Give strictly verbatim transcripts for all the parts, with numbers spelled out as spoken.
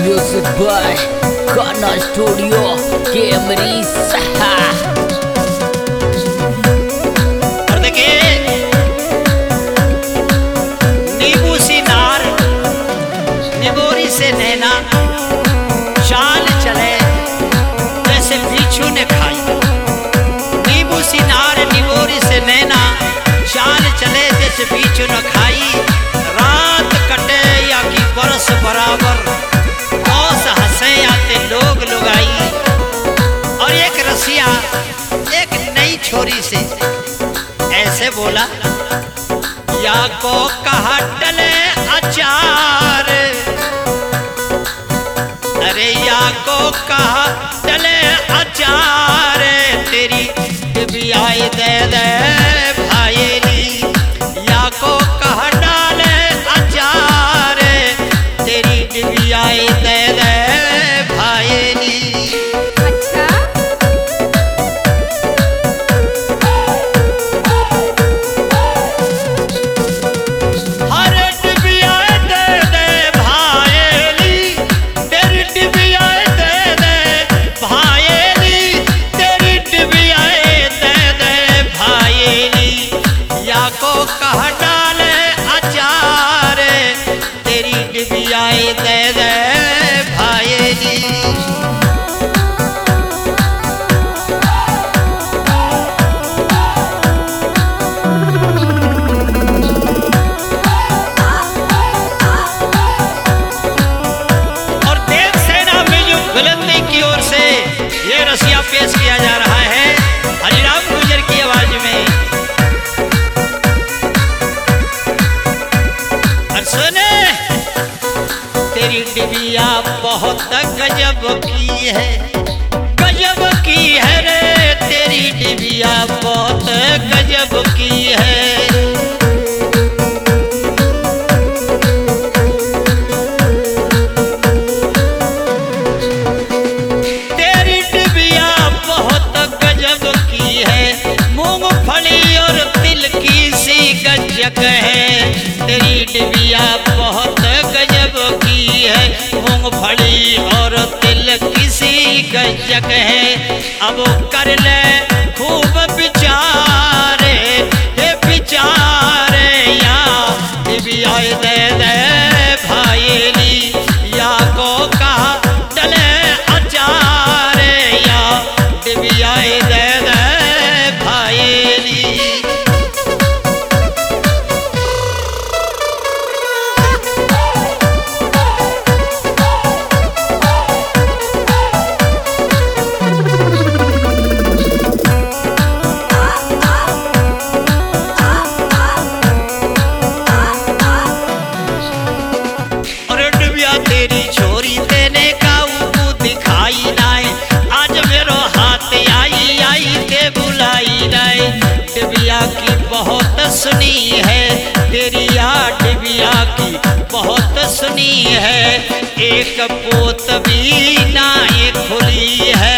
Music by Kana Studio Camry Saha। और देखिए नींबू सी नार निगोरी से नैना चाल चले जैसे बिच्छू ने खाई। नींबू सी नार निगोरी से नैना चाल चले जैसे बिच्छू ने खाई। रात कटे या कि बरस बराबर औस हंसे आते लोग लुगाई। और एक रसिया एक नई छोरी से ऐसे बोला, या को कहा डले अचार, अरे या को कहा डले अचार, तेरी डिबियाई दे दे भाईली। या को कहा डाले अचार, तेरी डिबियाई दे दे भाईली। पेश किया जा रहा है हरिराम गुर्जर की आवाज में। और सुने, तेरी डिबिया बहुत गजब की है, गजब की है रे, तेरी डिबिया बहुत गजब की है। है तेरी डिबिया बहुत गजब की है, मूंगफली और तिल किसी गजक है। अब कर ले खूब विचारे, हे विचारे, या डिबिया दे दे भाईली। या को कहा डले अचार, या डिबिया दे दे भाईली। तेरी छोरी देने का ऊपर दिखाई नाय, आज मेरो हाथ आई आई ते बुलाई नाय। डिबिया की बहुत सुनी है, तेरी यार डिबिया की बहुत सुनी है। एक पोत भी नाय खुली है,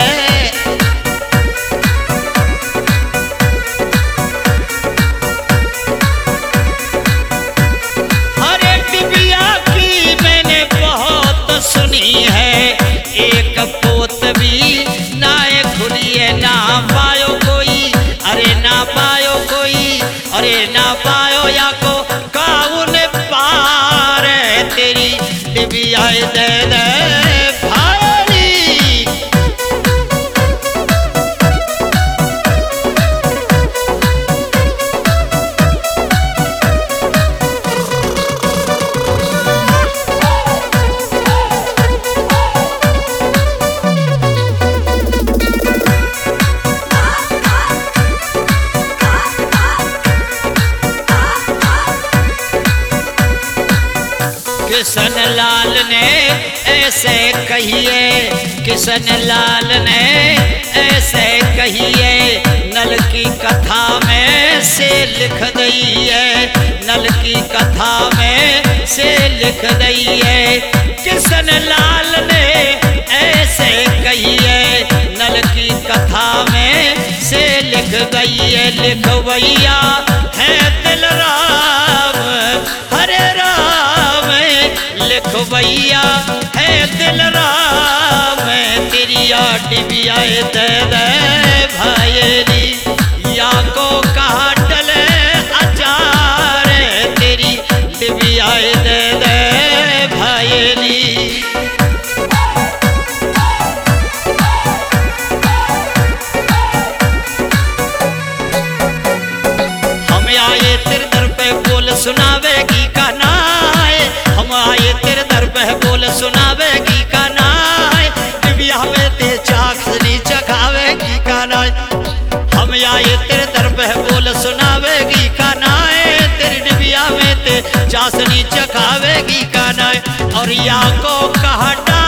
सुनी है। एक पोत भी नाय खुली है, ना पायो कोई, अरे ना पायो कोई, अरे ना पायो या को काउन पार, तेरी डिबिया दे दे भाईली। किशन लाल ने ऐसे कहिए, किशन लाल ने ऐसे कहिए, नल की कथा में से लिख दई है, नल की कथा में से लिख दई है। किशन लाल ने ऐसे कहिए, नल की कथा में से लिख गई है। लिखवैया है दिल राम, हरे राम लिख रुपैया है दिल राम तेरी या डिबिया दे दे भाईली या को कहा डले अचार तेरी डिबिया दे दे भाईली। हम आए तेरे दर पे बोल सुनावेगी का नाय, हम आए तेरे दर पे बोल सुनावेगी का नाय, डिबिया में ते चाखनी चखावेगी का नाय। हम आए तेरे दर पे बोल सुनावेगी का नाय, तेरी डिबिया में ते चाशनी चखावेगी का नाय। और या को कहा